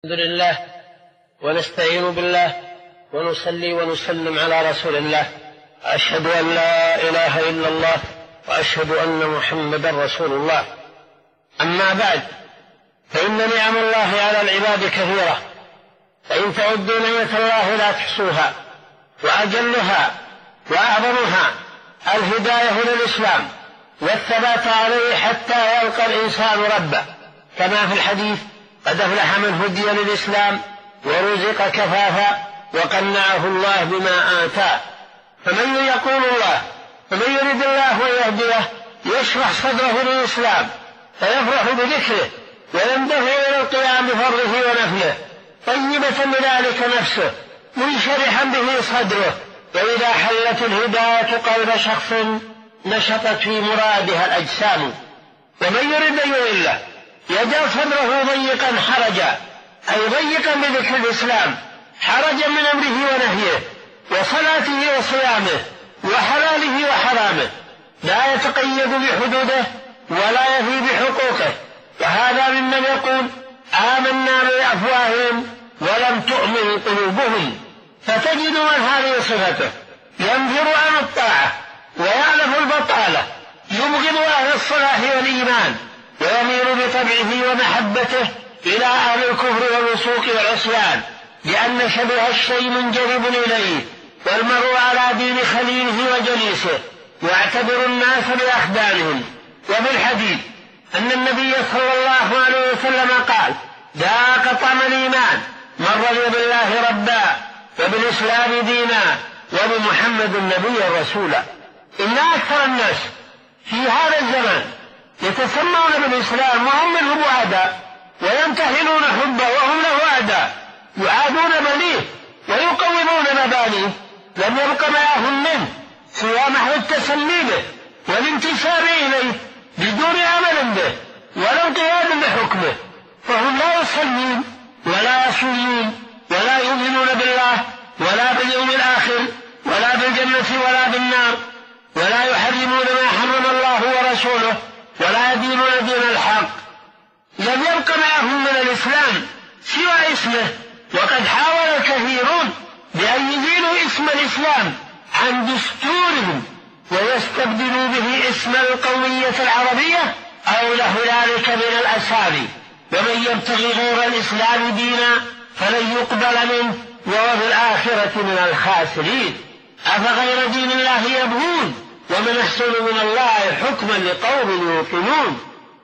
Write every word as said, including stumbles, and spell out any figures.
الحمد لله ونستعين بالله ونصلي ونسلم على رسول الله. أشهد أن لا إله إلا الله وأشهد أن محمدا رسول الله. أما بعد، فإن نعم الله على العباد كثيرة، فإن تعدوا نعمة الله لا تحصوها، وأجلها وأعظمها الهداية للإسلام والثبات عليه حتى يلقى الإنسان ربه، كما في الحديث: قد أفلح من هدي للإسلام ورزق كفافا وقنعه الله بما آتاه. فمن يقول الله فمن يرد الله أن يهديه يشرح صدره للإسلام فيفرح بذكره ويندفع إلى القيام بفرضه ونفله، طيبة بذلك نفسه منشرحا به صدره. وإذا حلت الهداية قلب شخص نشطت في مرادها الأجسام. ومن يرد أن يضله يجعل صدره ضيقا حرجا، أي ضيقا بذكر الإسلام، حرجا من أمره ونهيه وصلاته وصيامه وحلاله وحرامه، لا يتقيد بحدوده ولا يفي بحقوقه. وهذا ممن يقول: آمنا بأفواههم ولم تؤمن قلوبهم. فتجد من هذه صفته ينفر عن الطاعة ويعلم البطالة، يبغض أهل الصلاح والإيمان، ويميل بطبعه ومحبته إلى أهل الكفر والوسوق والعصيان، لأن شبه الشيء منجذب إليه، والمرء على دين خليله وجليسه، يعتبر الناس بأخدانهم. وفي الحديث أن النبي صلى الله عليه وسلم قال: ذاق طعم الإيمان من رضي بالله ربا وبالإسلام دينا وبمحمد نبيا رسولا. إن أكثر الناس في هذا الزمان يتسمون بالإسلام وهم منه بعداء، ويمتهنون حبه وهم له أعداء، يعادون بنيه ويقومون مبانيه، لم يبق معهم منه سوى محو التسلي به والانتساب إليه بدون عمل به ولا انقياد بحكمه. فهم لا يصلون ولا يصومون ولا يؤمنون بالله ولا باليوم الآخر ولا بالجنة ولا بالنار، ولا يحرمون ما حرم الله ورسوله، ولا يدينون دين الحق. لم يبق معهم من الإسلام سوى اسمه. وقد حاول الكثيرون بأن يزيلوا اسم الإسلام عن دستورهم ويستبدلوا به اسم القومية العربية أو له ذلك من الأسامي. ومن يبتغي غير الإسلام دينا فلن يقبل منه وهو في الآخرة من الخاسرين. أفغير دين الله يبغون ومن أحسن من الله حكما لقوم يوقنون.